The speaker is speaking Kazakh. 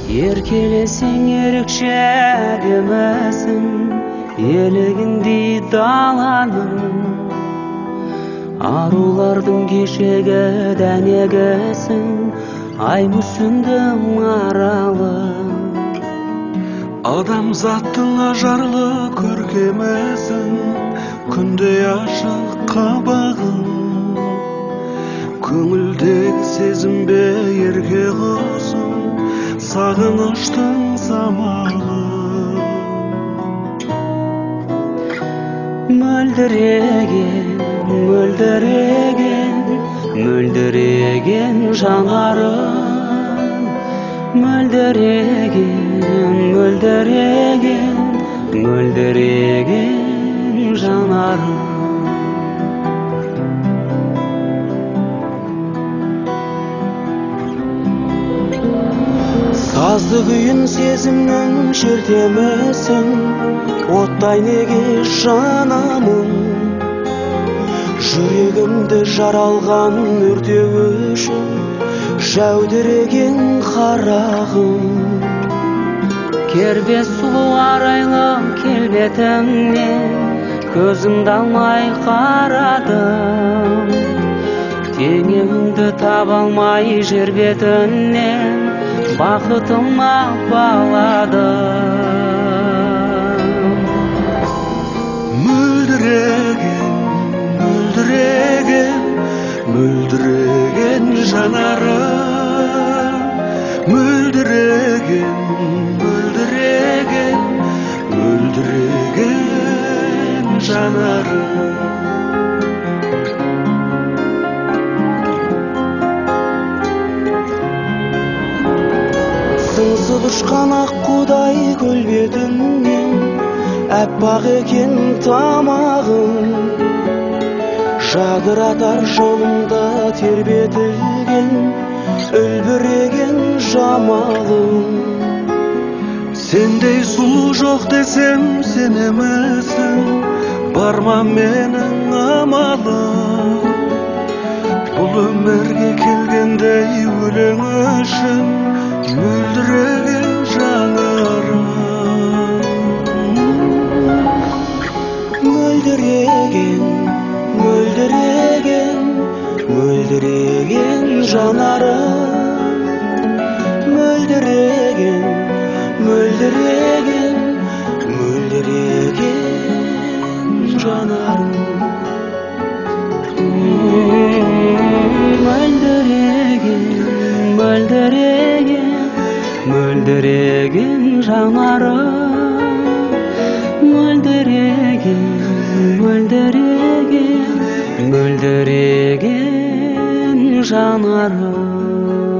Еркелесең ерекше әдемісің, елігіндей даланың, арулардың кешегі дәнегісің, ай мүсіндің аралы. Адамзаттың ажарлы көркемісің, күндей ашық қабағың, көңілдегі сезімбе ерке құсың, сағыныштың самалы. Мөлдіреген, мөлдіреген, мөлдіреген жанарың, мөлдіреген, мөлдіреген, мөлдіреген жанарың. Сазды күйін сезімнің шертемісің, оттай неге жанамын, жүрегімді жаралған өртеу үшін жәудіреген қарағым. Кербез сұлу арайлы келбетіңнен көзімді алмай қарадым, теңеуіңді таба алмай жер бетінен бақытыма баладым. Мөлдіреген, мөлдіреген, мөлдіреген жанарым, мөлдіреген, мөлдіреген, мөлдіреген жанарым. Сыңсып ұшқан аққудай көл бетіңнен, әппақ екен тамағың, жадыратар жолымда тербетілген үлбіреген жамалың. Сендей сұлу жоқ десем сенемісің, бар ма менің амалым, бұл өмірге келгендей өлең үшін мөлдіреген жанарым. Мөлдіреген, мөлдіреген, мөлдіреген жанарым, мөлдіреген, мөлдіреген, мөлдіреген жанарым. Мөлдіреген, мөлдіреген, мөлдіреген жанарым, мөлдіреген, мөлдіреген, мөлдіреген жанарым.